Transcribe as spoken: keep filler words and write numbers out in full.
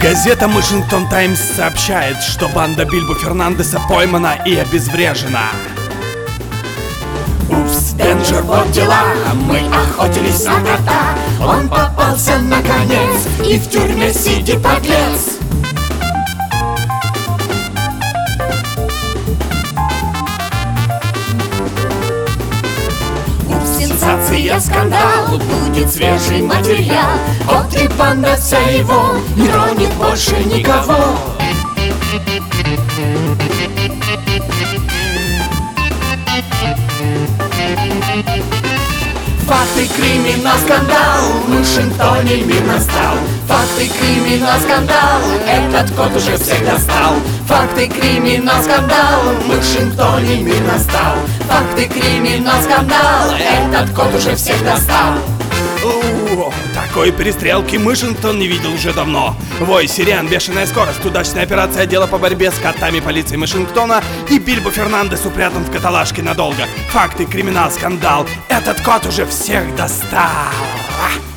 Газета «Вашингтон Таймс» сообщает, что банда Бильбо Фернандеса поймана и обезврежена. Упс, Денджер, вот дела, мы охотились на кота. Он попался наконец, и в тюрьме сидит подлец. Упс, сенсация, скандал, будет свежий материал. Вот и банда вся его не тронет больше никого. Факты, криминал, скандал, в Вашингтоне мир настал. Факты, криминал, скандал, этот кот уже всех достал. Факты, криминал, скандал, в Вашингтоне мир настал. Факты, криминал, скандал, этот кот уже всех достал. О, такой перестрелки Вашингтон не видел уже давно. Вой сирен, бешеная скорость, удачная операция отдела по борьбе с котами полиции Вашингтона, и Бильбо Фернандес упрятан в каталажке надолго. Факты, криминал, скандал, этот кот уже всех достал.